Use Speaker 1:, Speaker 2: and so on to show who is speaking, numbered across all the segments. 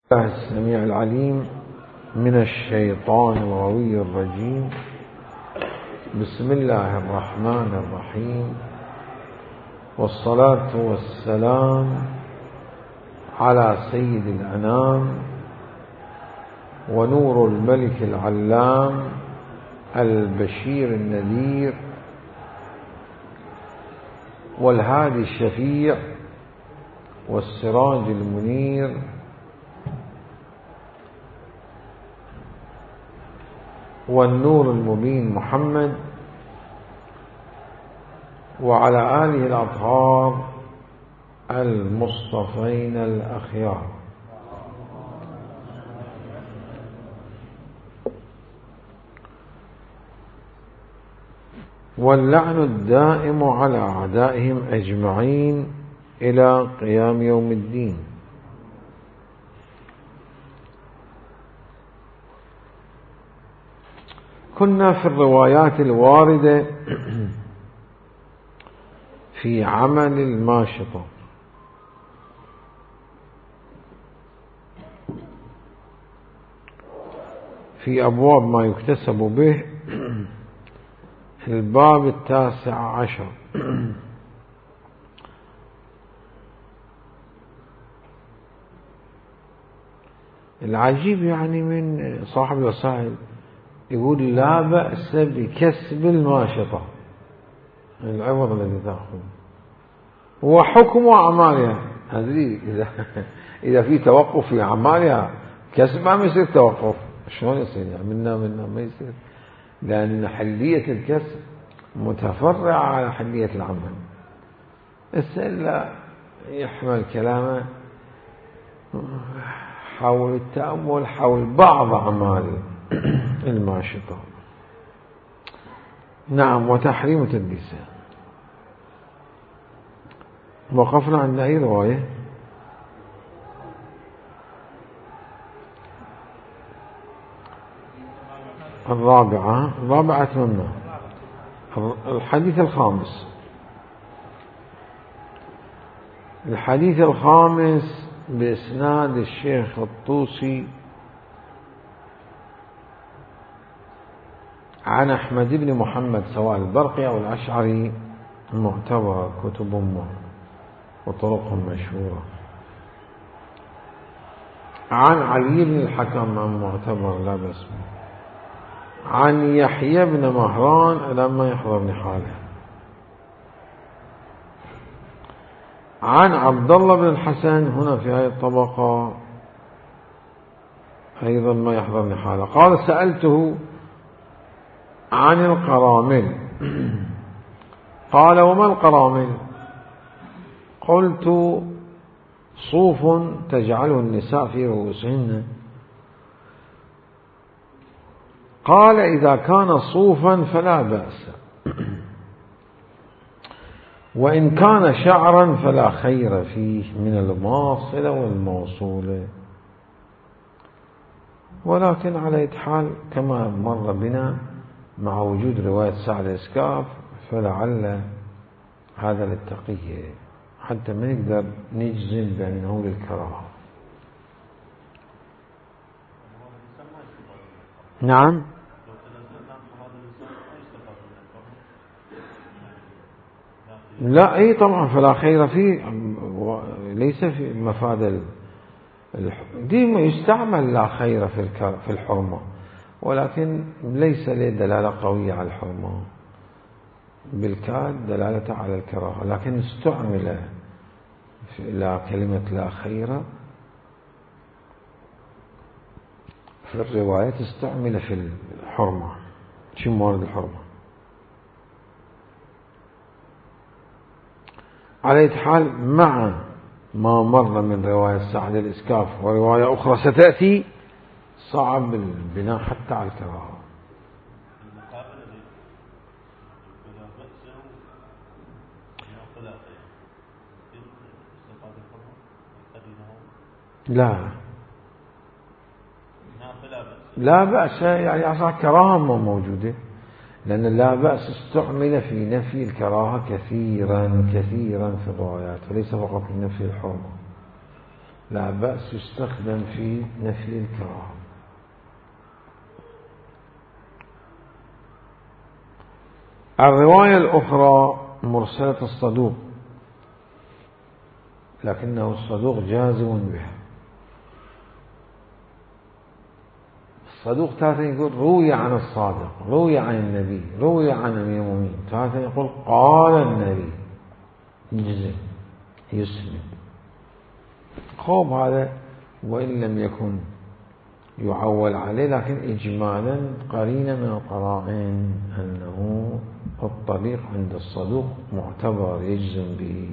Speaker 1: الله السميع العليم من الشيطان الغوي الرجيم. بسم الله الرحمن الرحيم، والصلاة والسلام على سيد الأنام ونور الملك العلام البشير النذير والهادي الشفيع والسراج المنير والنور المبين محمد وعلى آله الأطهار المصطفين الأخيار. واللعن الدائم على أعدائهم أجمعين إلى قيام يوم الدين. كنا في الروايات الواردة في عمل الماشطة، في أبواب ما يكتسب به، الباب 19. العجيب يعني من صاحب الوسائل يقول لا بأس بكسب الماشطة، العوض الذي تأخذ وحكم أعمالها. هذه إذا في توقف في أعمالها كسبها ما يصير توقف. شلون يصير؟ يعني منا ما يصير، لأن حلية الكسب متفرعة على حلية العمل. إلا يحمل كلامه حول التأمل حول بعض أعمال الماشطة. نعم. وتحريم تدليسه. وقفنا عند أي رواية؟ الرابعة أتممنا. الحديث الخامس. الحديث الخامس بإسناد الشيخ الطوسي عن أحمد بن محمد سواء البرقي أو الأشعري، معتبر كتب وطرقهم مشهورة. عن علي بن الحكم عن معتبر لا بأس به. عن يحيى بن مهران لما يحضر بن حاله. عن عبد الله بن الحسن هنا في هذه الطبقة أيضا ما يحضر بن حاله. قال سألته عن القرامل، قال وما القرامل؟ قلت صوف تجعله النساء في رؤوسهن. قال إذا كان صوفا فلا بأس، وإن كان شعرا فلا خير فيه من الماصلة والموصولة. ولكن على أي حال كما مر بنا مع وجود رواية سعد الإسكاف فلعل هذا للتقية حتى ما نقدر نجزم بأنه للكراهة. نعم. لا أي طبعا فلا خير فيه، ليس في مفاد دي يستعمل لا خير في الحرمة، ولكن ليس له دلالة قوية على الحرمة، بالكاد دلالة على الكراهة، لكن استعمل لا كلمة لا خير في الروايات، استعمل في الحرمة شو موارد الحرمة. على أي حال مع ما مر من رواية سعد الإسكاف ورواية أخرى ستأتي صعب البناء حتى على الكراهة. لا بأس، يعني أصلا كراهة موجودة، لأن لا بأس استعمل في نفي الكراهة كثيرا في الروايات، وليس فقط في نفي الحرمة. لا بأس يستخدم في نفي الكراهة. الرواية الأخرى مرسلة الصدوق، لكنه الصدوق جازم بها. الصدوق تارة يقول روي عن الصادق، روي عن النبي، روي عن أمير المؤمنين، تارة يقول قال النبي، يجزم يسلم. خوب هذا وإن لم يكن يعول عليه، لكن إجمالا قرينة من القرائن أنه الطريق عند الصدوق معتبر يجزم به.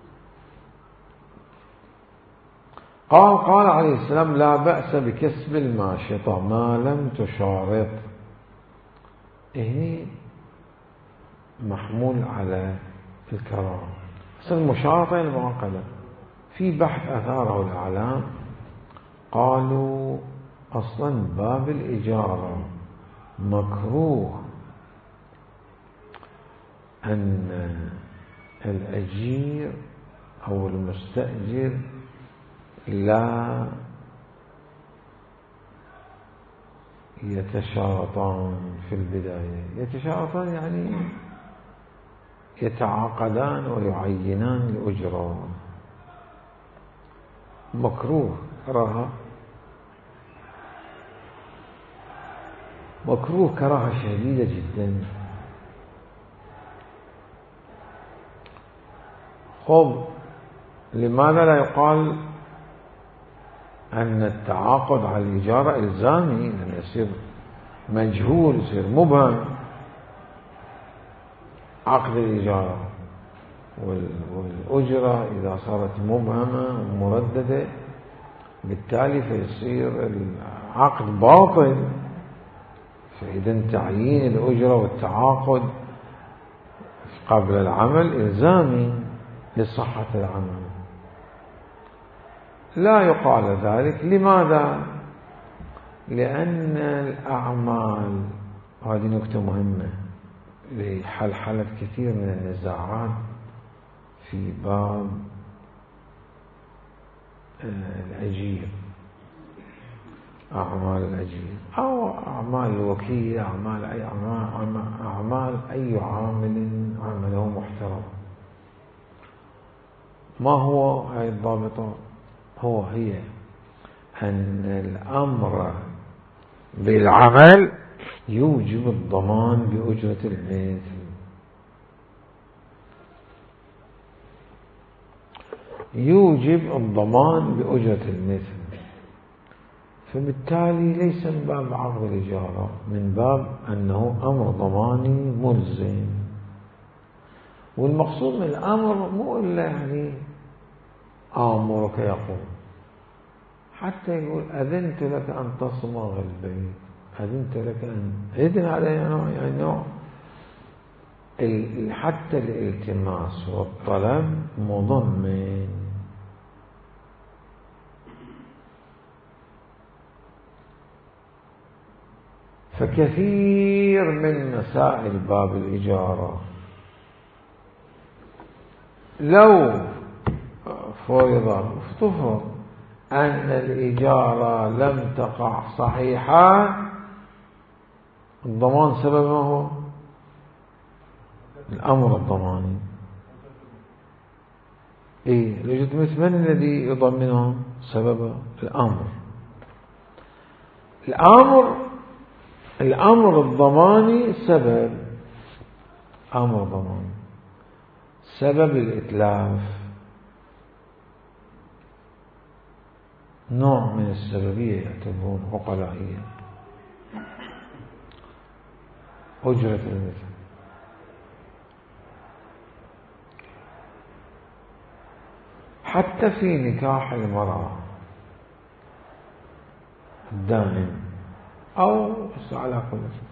Speaker 1: قال عليه السلام لا بأس بكسب الماشطة ما لم تشارط. هنا محمول على الكراهة. المشارطة المعقدة في بحث أثاره الأعلام قالوا أصلا باب الإجارة مكروه أن الأجير أو المستأجر لا يتشارطان في البداية. يتشارطان يعني يتعاقدان ويعينان الأجرة. مكروه كراهة، مكروه كراهة شديدة جدا. خب لماذا لا يقال أن التعاقد على الإجارة إلزامي، لأن يصير مجهول، يصير مبهم عقد الإجارة، والأجرة إذا صارت مبهمة ومرددة بالتالي فيصير العقد باطل. فإذا تعيين الأجرة والتعاقد قبل العمل إلزامي لصحة العمل. لا يقال ذلك. لماذا؟ لأن الأعمال، هذه نكتة مهمة لحلحلة كثير من النزاعات في باب الأجير، أعمال الأجير أو أعمال الوكيل، أعمال أي عامل عمله محترم. ما هو هاي الضابطة؟ هي أن الأمر بالعمل يوجب الضمان بأجرة المثل، يوجب الضمان بأجرة المثل. فبالتالي ليس من باب عقد الإجارة، من باب أنه أمر ضماني ملزم. والمقصود من الأمر مو إلا يعني آمرك يقول، حتى يقول أذنت لك أن تصمغ البيت، أذنت لك أن إذن على يعني نوع حتى الالتماس والطلب مضمن. فكثير من مسائل باب الإجارة لو افتفر أن الإجارة لم تقع صحيحة، الضمان سبب ما هو؟ الأمر الضماني. لجد من الذي يضمنه؟ سبب الأمر الضماني سبب، أمر ضماني. سبب الإتلاف نوع من السببية يعتبرون عقلائية. أجرة المثل حتى في نكاح المرأة الدائم أو على كل شيء،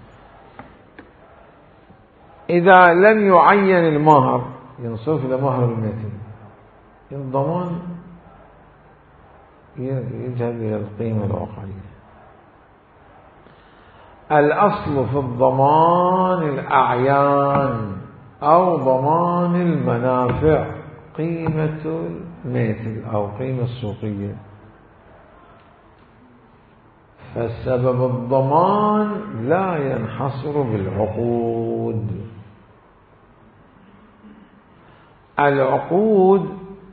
Speaker 1: إذا لم يعين المهر ينصرف إلى مهر المثل، الضمان يذهب إلى القيمة الواقعية. الأصل في الضمان الأعيان أو ضمان المنافع، قيمة المثل أو قيمة السوقية. فالسبب الضمان لا ينحصر بالعقود. العقود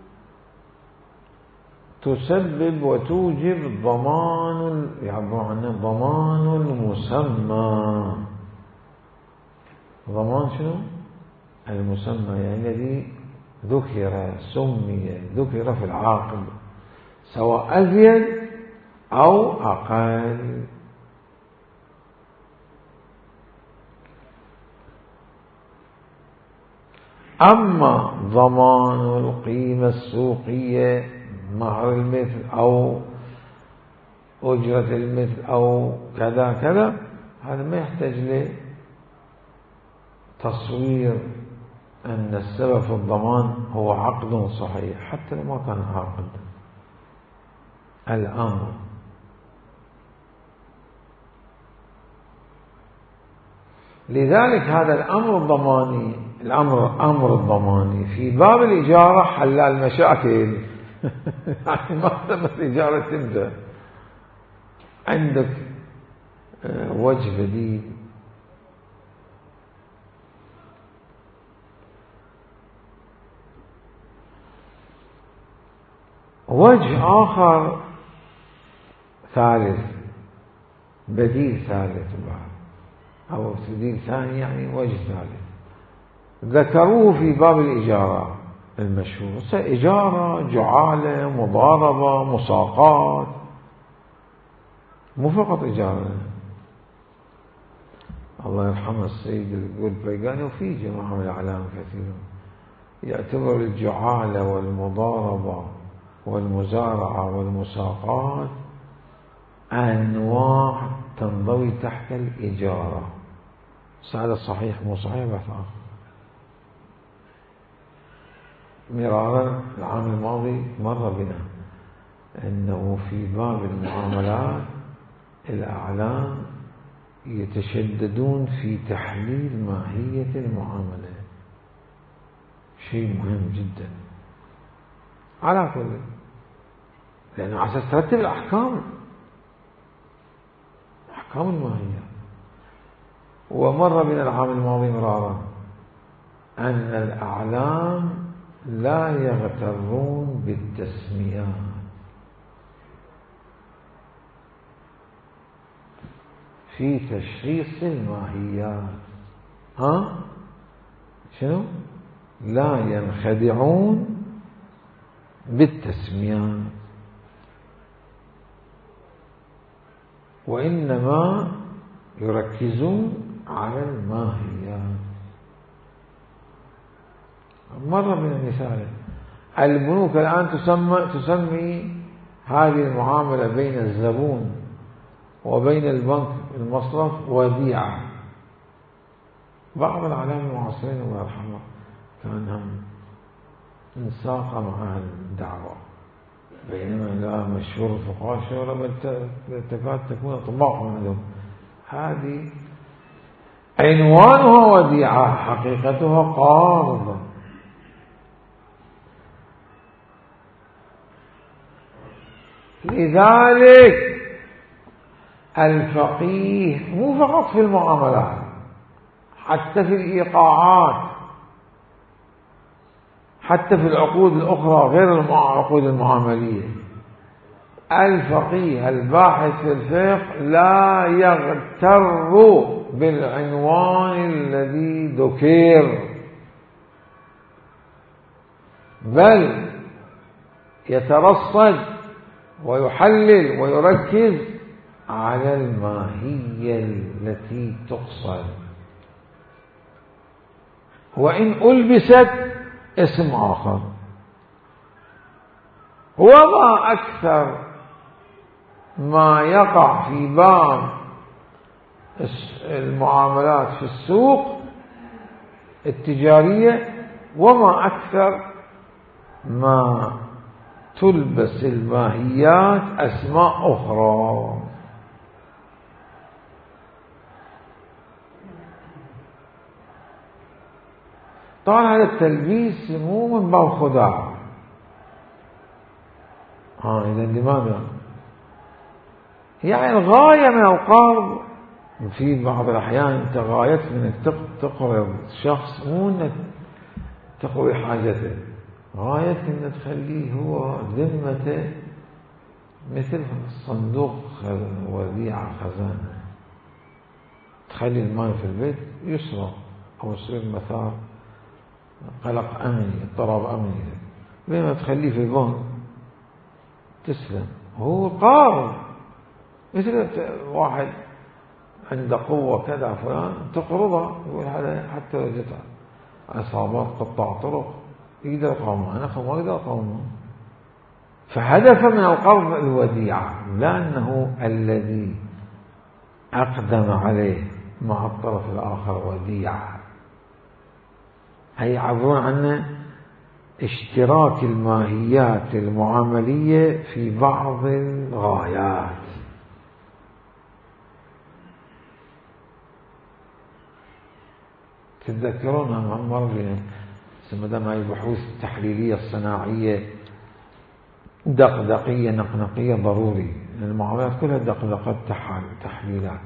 Speaker 1: تسبب وتوجب ضمان، يعبر عنه ضمان المسمى. ضمان شنو؟ المسمى، يعني الذي ذكر، سمي، ذكر في العقد، سواء أزيد أو أقل. أما ضمان القيمة السوقية، مهر المثل أو أجرة المثل أو كذا كذا، هذا ما يحتاج لتصوير أن السبب في الضمان هو عقد صحيح حتى لو ما كان عقد. الأمر لذلك هذا الأمر الضماني، أمر الضماني في باب الإجارة حل المشاكل. يعني ما تم الإجارة تبدأ عندك وجه بديل. وجه آخر ثالث، بديل ثالث بعد، أو بديل ثاني، يعني وجه ثالث ذكروه في باب الإجارة المشهور. إجارة، جعالة، مضاربة، مساقات، مو فقط إجارة. الله يرحمه السيد القلبيقاني وفي جماعة من الأعلام كثيرون يعتبر الجعالة والمضاربة والمزارعة والمساقات أنواع تنضوي تحت الإجارة. هذا صحيح مو صحيح بحث آخر. مرارا العام الماضي مر بنا أنه في باب المعاملات الأعلام يتشددون في تحليل ماهية المعاملة، شيء مهم جدا على كل، لأنه على أساس ترتب الأحكام، أحكام الماهية. ومر بنا العام الماضي مرارا أن الأعلام لا يغترون بالتسميات، في تشخيص الماهيات. شنو؟ لا ينخدعون بالتسميات، وإنما يركزون على الماهيات. مرة من المثال، البنوك الآن تسمي هذه المعاملة بين الزبون وبين البنك المصرف وديعة. بعض الأعلام المعاصرين الله يرحمه كان هم انساق مع الدعوة، بينما لا مشهور الفقهاء شهرة بل تكاد تكون طباق من عندهم. هذه عنوانها وديعة، حقيقتها قارضة. لذلك الفقيه مو فقط في المعاملات، حتى في الإيقاعات، حتى في العقود الأخرى غير العقود المعاملية، الفقيه الباحث في الفقه لا يغتر بالعنوان الذي ذكر، بل يترصد ويحلل ويركز على الماهية التي تقصد، وإن ألبست اسم آخر. وما أكثر ما يقع في باب المعاملات في السوق التجارية، وما أكثر ما تلبس الماهيات أسماء أخرى. طبعا هذا التلبيس مو من باب خداع. إذا لماذا؟ يعني الغاية من القرض في بعض الأحيان أنت غايتك أنك تقرض شخص مو أنك تقوي حاجته، غايتك أنك تخليه هو ذمته مثل الصندوق وديعة خزانة، تخلي المال في البيت يسرق أو يصير مثار قلق أمني اضطراب أمني، بينما تخليه في البنك تسلم. هو قارض مثل واحد عنده قوة كذا فلان تقرضه، يقول هذا حتى لو جت عصابات قطاع طرق يقدر يقاومه، أنا ما أقدر أقاومه. فهدف من القرض الوديعة، لأنه الذي أقدم عليه مع الطرف الآخر وديعة، هي يعبرون عنه اشتراك الماهيات المعاملية في بعض الغايات. تتذكرون مر بنا هاي البحوث التحليلية الصناعية دقدقية نقنقية ضروري، لأن المعاملات كلها دقدقات تحليلات.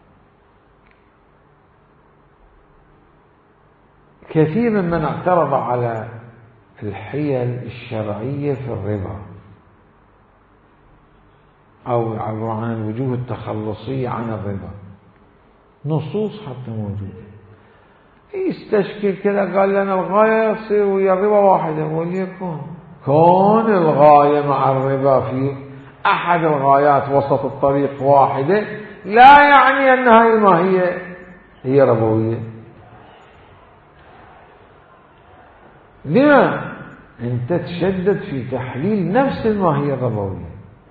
Speaker 1: كثير من اعترض على الحيل الشرعية في الربا أو يعبر عن الوجوه التخلصية عن الربا، نصوص حتى موجودة يستشكل كذا، قال لنا الغاية يصير ويا الربا واحدة، وليكن كون الغاية مع الربا في أحد الغايات وسط الطريق واحدة لا يعني أن هذه الماهية هي ربوية. لما أنت تشدد في تحليل نفس الماهية الربوية؟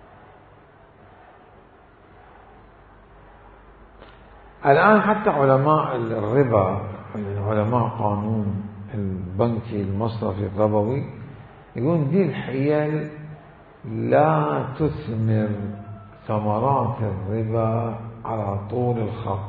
Speaker 1: الآن حتى علماء الربا، علماء قانون البنكي المصرفي الربوي، يقولون دي الحيل لا تثمر ثمرات الربا على طول الخط،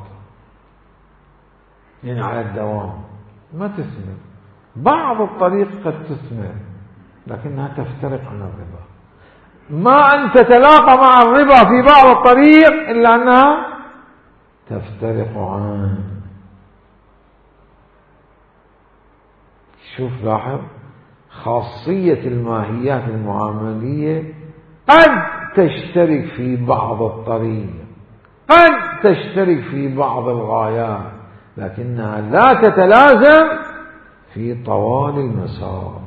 Speaker 1: يعني على الدوام ما تثمر. بعض الطريق قد تثمر لكنها تفترق عن الربا، ما أن تتلاقى مع الربا في بعض الطريق إلا أنها تفترق عنه. شوف لاحظ خاصية الماهيات المعاملية، قد تشترك في بعض الطريق، قد تشترك في بعض الغايات، لكنها لا تتلازم في طوال المسار.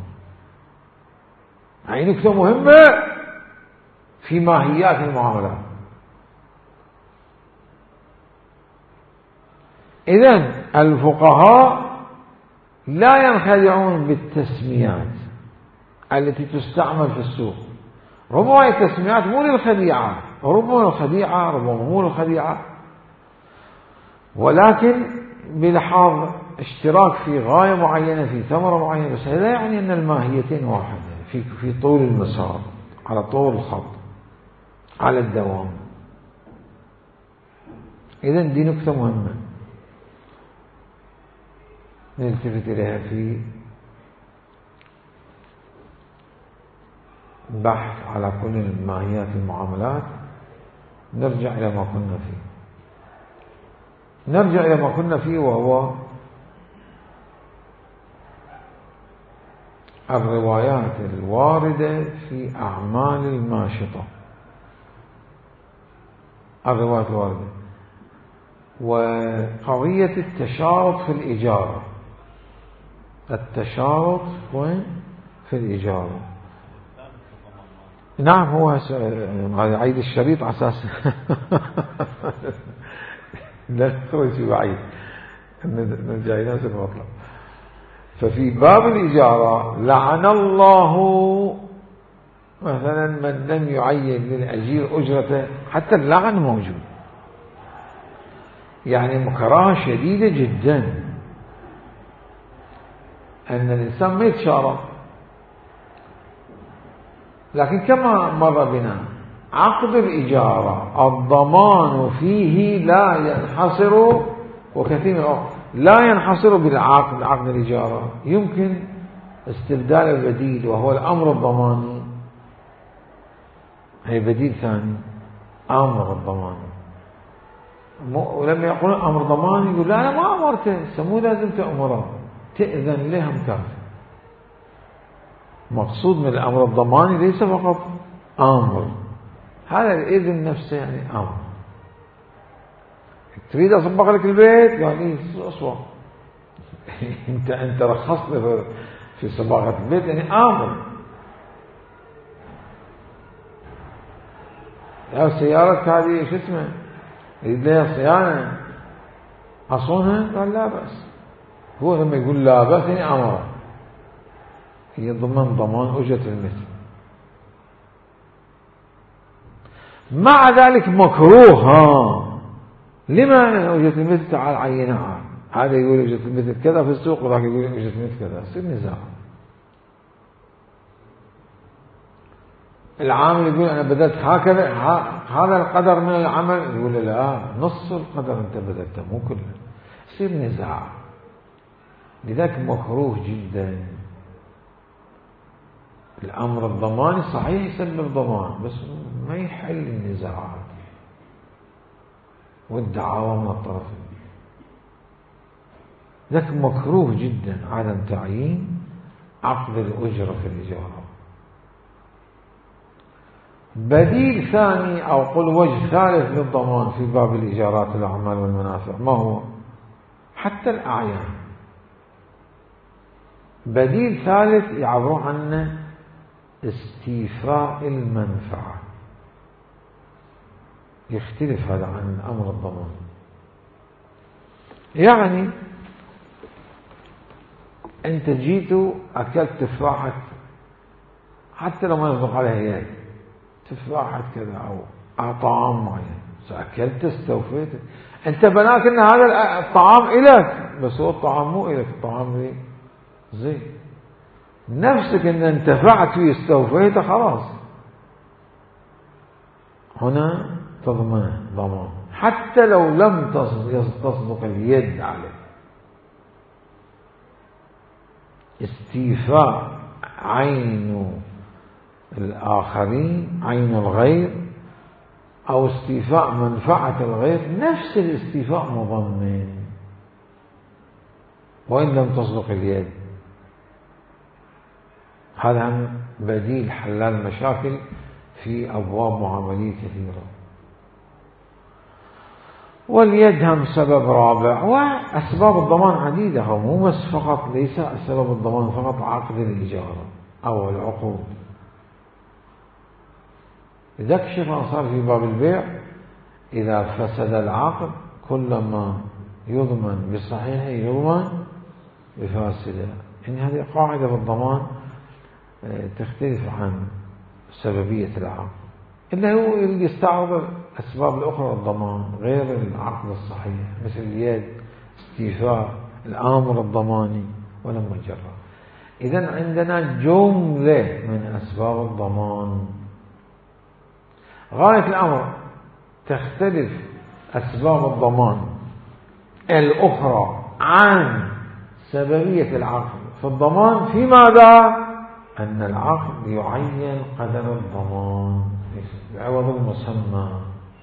Speaker 1: هذه نقطة مهمة في ماهيات المعاملات. إذن الفقهاء لا ينخدعون بالتسميات التي تستعمل في السوق. ربما التسميات مو للخديعة، ربما الخديعة، ربما مو للخديعة، ولكن بلحاظ اشتراك في غاية معينة في ثمرة معينة، بس هذا يعني أن الماهيتين واحدة في طول المسار، على طول الخط، على الدوام. إذن دي نقطة مهمة نلتفت إليها في بحث على كل ماهيات المعاملات. نرجع إلى ما كنا فيه، وهو الروايات الواردة في أعمال الماشطة، الروايات الواردة، وقضية التشارط في الإجارة. التشارط وين؟ في الإجارة. نعم، هو عيد الشريط على أساس لا نخرج في بعيد، نرجع إلى نفس المطلب. ففي باب الإجارة لعن الله مثلا من لم يعين للأجير أجرته، حتى اللعن موجود، يعني مكراهة شديدة جدا أن الإنسان ما يتشارط. لكن كما مر بنا عقد الإجارة الضمان فيه لا ينحصر، وكثير من الأوقات لا ينحصر بالعقد، عقد الإجارة يمكن استبدال البديل وهو الأمر الضماني، هي بديل ثاني أمر الضمان. ولما يقول أمر ضمان يقول لا أنا ما أمرته، مو لازم تأمره، تأذن له هم كافي. مقصود من الأمر الضماني ليس فقط أمر، هذا الإذن نفسه يعني أمر. تريد أصبغ لك البيت؟ قال لي أصبغ. أنت رخصت في صباغة البيت، يعني أمر. يا سيارتك هذه شو اسمه يريد لها صيانة أصونها؟ قال لا بأس. هو لما يقول لا بأس يعني أمر، هي ضمان أجرة المثل. مع ذلك مكروه. لما أجرة المثل؟ تعال عينها، هذا يقول أجرة المثل كذا في السوق وذاك يقول أجرة المثل كذا، يصير نزاع. العامل يقول أنا بدأت هكذا، هذا القدر من العمل، يقول لا نص القدر أنت بدأته مو كله، يصير نزاع. لذلك مكروه جدا. الأمر الضماني صحيح يسبب ضمان، بس ما يحل النزاعات والدعاوى من الطرفين. لذلك مكروه جدا عدم تعيين عقد الأجرة في الإجارة. بديل ثاني أو قل وجه ثالث للضمان في باب الإيجارات الأعمال والمنافع، ما هو؟ حتى الأعيان بديل ثالث يعبرون عنه استيفاء المنفعة. يختلف هذا عن أمر الضمان. يعني أنت جيت أكلت تفاحة، حتى لو ما يصدق عليها يد، تفاحة كذا أو طعام معين، أكلت استوفيت، أنت بناك أن هذا الطعام إلك، بس هو الطعام مو إلك، الطعام لي زين. نفسك أن انتفعت فيه استوفيت خلاص، هنا تضمن ضمان حتى لو لم تصدق اليد عليه. استيفاء عين الآخرين، عين الغير، أو استيفاء منفعة الغير، نفس الاستيفاء مضمن وإن لم تصدق اليد. هذا بديل حلال مشاكل في أبواب معاملية كثيرة. واليد هم سبب رابع. وأسباب الضمان عديدة، هو مو بس فقط، ليس سبب الضمان فقط عقد الإجارة أو العقود. لذلك الشيخ الأنصاري في باب البيع إذا فسد العقد كلما يضمن بصحيحه يضمن بفاسده. إن هذه قاعدة في الضمان تختلف عن سببية العقد، إلا هو اللي يستعرض الأسباب الأخرى الضمان غير العقد الصحيح، مثل اليد، استيفاء الآمر الضماني ولما جرى. إذن عندنا جملة من أسباب الضمان. غاية الأمر تختلف أسباب الضمان الأخرى عن سببية العقد في الضمان في ماذا؟ أن العقد يعين قدر الضمان بعوض المسمى،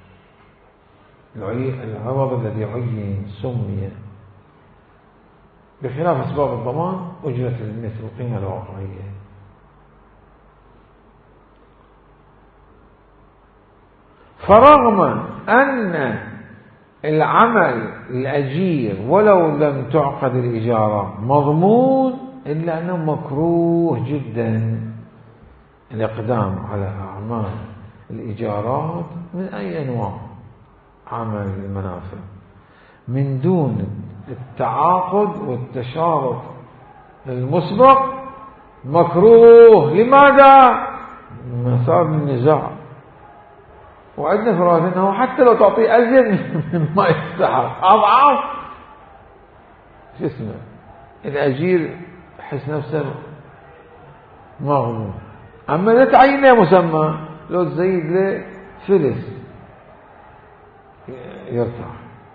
Speaker 1: العوض الذي يعين سمي، بخلاف أسباب الضمان أجرة المثل القيمة الواقعية. فرغم أن العمل الأجير ولو لم تعقد الإجارة مضمون، إلا أنه مكروه جدا الإقدام على أعمال الإيجارات من أي أنواع عمل المنافع من دون التعاقد والتشارط المسبق. مكروه. لماذا؟ مسار النزاع. وعندنا فرائض أنه حتى لو تعطيه أزيد مما يستحق أضعاف شو اسمه الأجير يحس نفسه مغموم. أما إذا تعين له مسمى لو تزيد له فلس يرتاح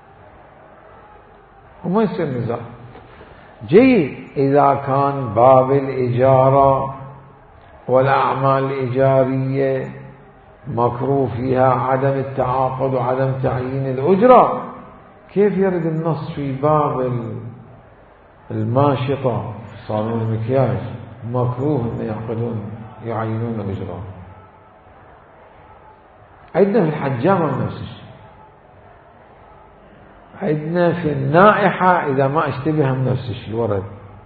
Speaker 1: وما يصير نزاع. جيد إذا كان باب الإجارة والأعمال الإيجارية مكروه فيها عدم التعاقد وعدم تعيين الأجرة. كيف يرد النص في باب الماشطة صالون المكياج مكروه أن يعينون أجرة؟ عندنا في الحجامة نفس الشيء، عندنا في النائحة إذا ما اشتبه نفس الشيء ورد.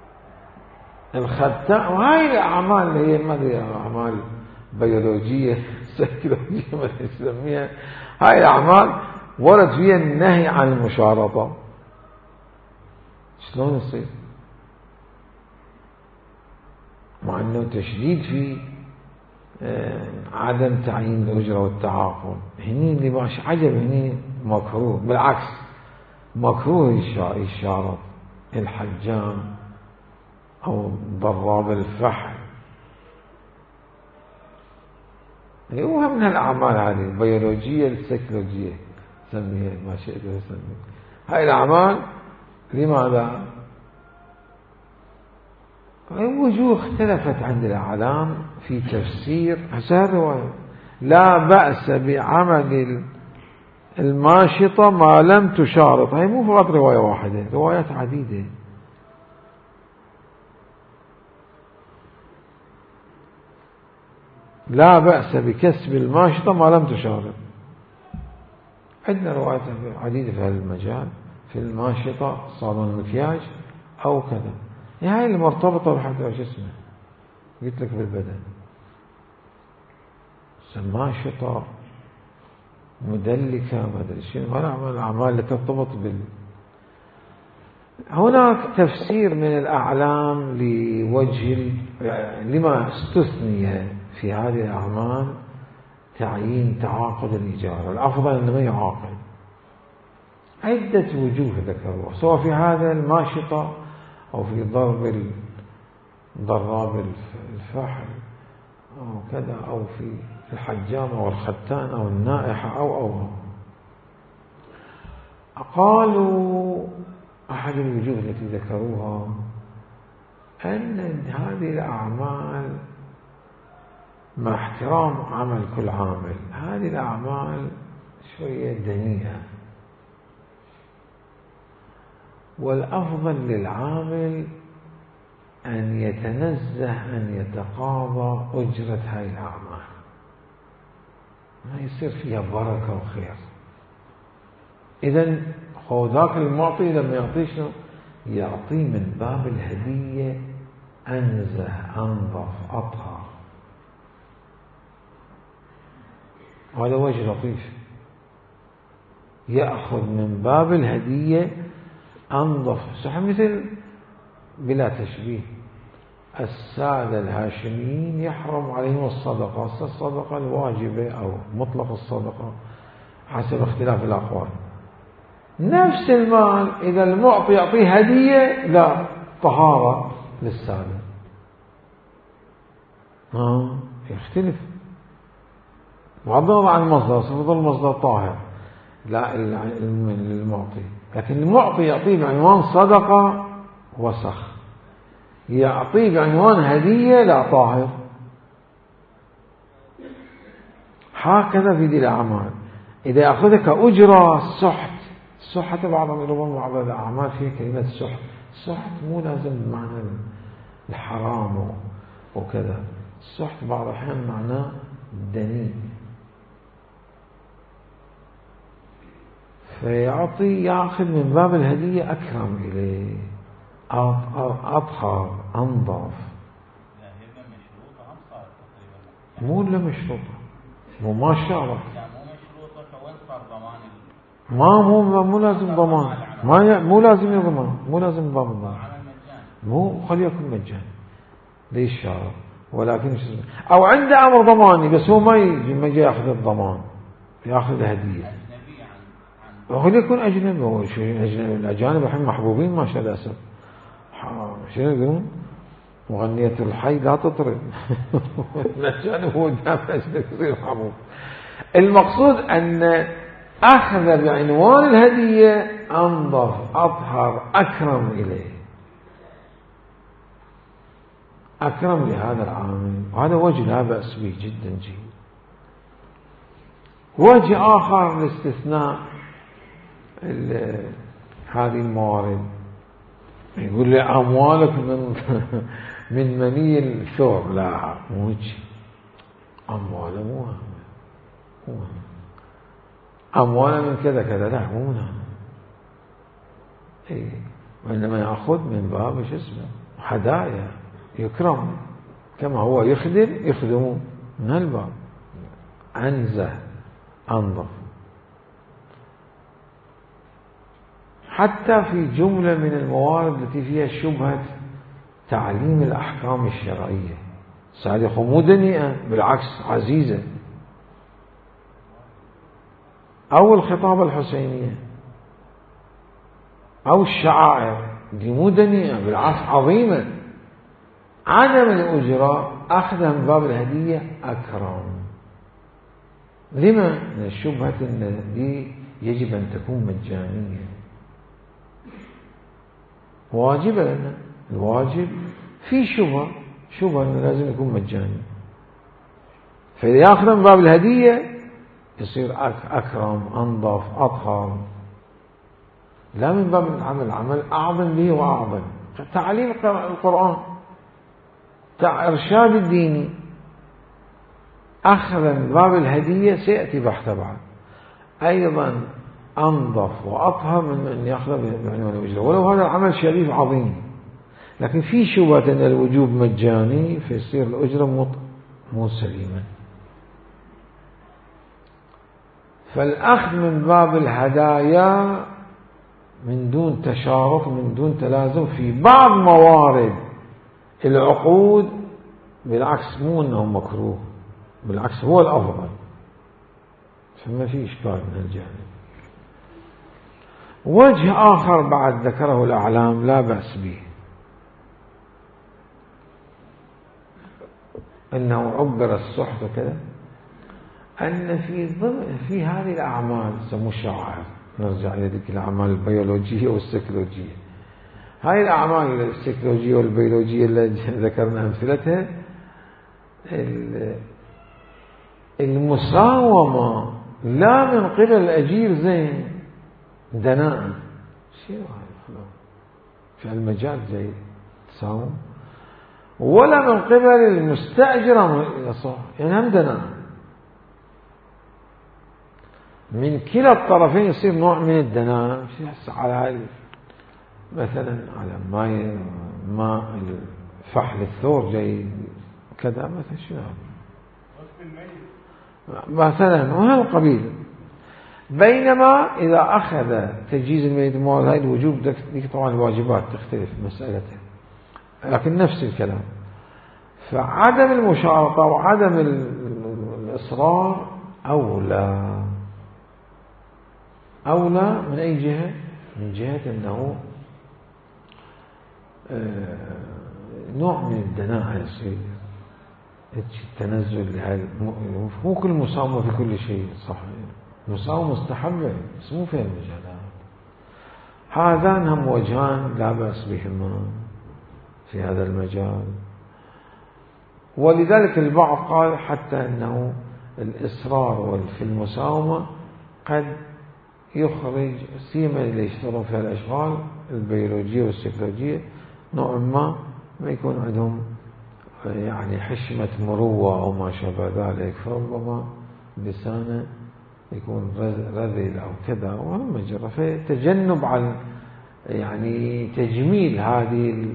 Speaker 1: الختان وهاي الأعمال اللي هي ما أدري أعمال بيولوجية سيكولوجية ما نسميها، هاي الأعمال ورد فيها النهي عن المشارطة. شلون يصير؟ مع أنه تشديد في عدم تعيين الأجرة والتعاقد. هني اللي ماشي عجب، هني مكروه، بالعكس مكروه يشارط الحجام أو ضراب الفحل. هو من الأعمال هذه البيولوجية السيكولوجية سميها ما شئت تسميها. هاي الأعمال لماذا؟ وجوه اختلفت عند الأعلام في تفسير هذه الرواية. لا بأس بعمل الماشطة ما لم تشارط. هي مو فقط رواية واحدة، روايات عديدة. لا بأس بكسب الماشطة ما لم تشارط. عندنا روايات عديدة في هذا المجال، في الماشطة صالون المكياج أو كذا. هاي اللي مرتبطة بحتى شو اسمه قلت لك بالبدن، ماشطة مدلكة ما أدري شنو، هذا الأعمال اللي ترتبط هناك تفسير من الأعلام لوجه لما استثني في هذه الأعمال تعيين تعاقد الإيجار. الأفضل أنه ما يعاقد. عدة وجوه ذكروها، سواء في هذا الماشطة أو في ضراب الفحل أو كذا، أو في الحجام أو الختان أو النائحة أو قالوا أحد الوجوه التي ذكروها أن هذه الأعمال مع احترام عمل كل عامل، هذه الأعمال شوية دنيئة، والأفضل للعامل أن يتنزه أن يتقاضى أجرة هاي الأعمال، ما يصير فيها بركة وخير. إذن هو ذاك المعطي لما يعطي شنو؟ يعطي من باب الهدية أنزه أنظف أطهر. هذا وجه لطيف، يأخذ من باب الهدية أنظف. صح، مثل بلا تشبيه السادة الهاشميين يحرم عليهم الصدقة، الصدقة الواجبة أو مطلق الصدقة حسب اختلاف الأقوال. نفس المال إذا المعطي يعطيه هدية لا، طهارة للسادة، يختلف بغض النظر عن المصدر، سيظل المصدر طاهر لا المعطي، لكن المعطي يعطيه بعنوان صدقة وسخ، يعطيه بعنوان هدية لا طاهر. هكذا في دي الأعمال إذا أخذك أجرة السحت بعضهم ربما بعض الأعمال فيها كلمة السحت مو لازم بمعنى الحرام وكذا، السحت بعض الأحيان معناه دنيء، يأخذ من باب الهدية أكرم إليه، أطهر أنظف. مو إلا مشروطة، مو شرط، مو لازم ضمان، مو لازم يضمن، مو لازم ضمان، مو خليه يكون مجاني ليش شارط، ولكن أو عنده أمر ضماني بس هو ما يجي يأخذ الضمان، يأخذ الهدية، وخليه يكون أجنبي. هو الأجانب الحين محبوبين ما شاء الله. شنو يقولون؟ مغنية الحي لا تطرب. الأجانب هو دافع يصير محبوب. المقصود أن أخذ بعنوان الهدية أنظف أطهر أكرم إليه، أكرم لهذا العامل، وهذا وجه لا بأس به جدا جيد. وجه آخر لاستثناء هذه الموارد، يقول لي أموالك من مني الثور، لا مو هيك، أمواله مو أمواله من كذا كذا، لا مو إيه، وإنما يأخذ من باب شو اسمه هدايا، يكرم كما هو يخدم من الباب، أنزه أنظف. حتى في جملة من الموارد التي فيها شبهة تعليم الأحكام الشرعية، صادق مو دنيئة، بالعكس عزيزة، أو الخطابة الحسينية أو الشعائر، دي مو دنيئة، بالعكس عظيمة. عدم الأجرة أخذها من باب الهدية أكرم. لما؟ من الشبهة أن دي يجب أن تكون مجانية، واجبة لنا، الواجب في شبهة أنه لازم يكون مجاني، فإذا يأخذ من باب الهدية يصير أكرم أنظف أطهر، لا من باب العمل أعظم به وأعظم. تعليم القرآن، إرشاد الديني، أخذ من باب الهدية سيأتي بحث بعد، أيضا أنظف وأطهر من أن يأخذ بعنوان الأجرة، ولو هذا العمل شريف عظيم، لكن في شبهة أن الوجوب مجاني فيصير الأجرة مو سليمة. فالأخذ من باب الهدايا من دون تشارك، من دون تلازم في بعض موارد العقود، بالعكس مو أنه مكروه، بالعكس هو الأفضل، فما في إشكال من الجانب. وجه آخر بعد ذكره الأعلام لا بأس به، أنه عبر السحت وكذا، أن في هذه الأعمال سموه الشعائر، نرجع إلى ذلك الأعمال البيولوجية والسيكولوجية، هاي الأعمال السيكولوجية والبيولوجية اللي ذكرنا أمثلتها، المساومة لا من قبل الأجير زين دناء، شيء في المجال زي تساوم، ولا من قبل المستأجر يعني هم دناء، من كلا الطرفين يصير نوع من الدناء. على مثلا على ماء فحل الثور جاي كذا مثلا، شنو مثلا وهالقبيل. بينما إذا أخذ تجهيز الميت الموارد هاي الوجوب، ديك طبعا الواجبات تختلف مسألتها، لكن نفس الكلام. فعدم المشارطة وعدم الإصرار أولى من أي جهة؟ من جهة أنه نوع من الدناءة يصير، التنزل لهذا. مو كل مساومة في كل شيء صح، مساومة مستحبة بس مو في المجالات. هذان هم وجهان لا بأس بهما في هذا المجال. ولذلك البعض قال حتى أنه الإصرار في المساومة قد يخرج سيما اللي يشتغلون في الأشغال البيولوجية والسيكولوجية نوع ما يكون عندهم يعني حشمة مروة أو ما شابه ذلك، فربما لسانه يكون رذل أو كذا وهم مجرى. فتجنب على يعني تجميل هذه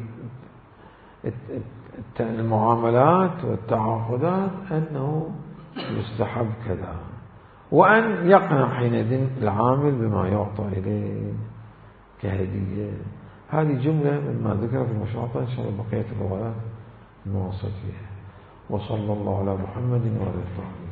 Speaker 1: المعاملات والتعاقدات أنه يستحب كذا، وأن يقنع حينئذ العامل بما يعطى إليه كهدية. هذه جملة مما ذكر في المشروطة، إن شاء الله بقية الروايات نواصل فيها. وصلى الله على محمد وعلى آله.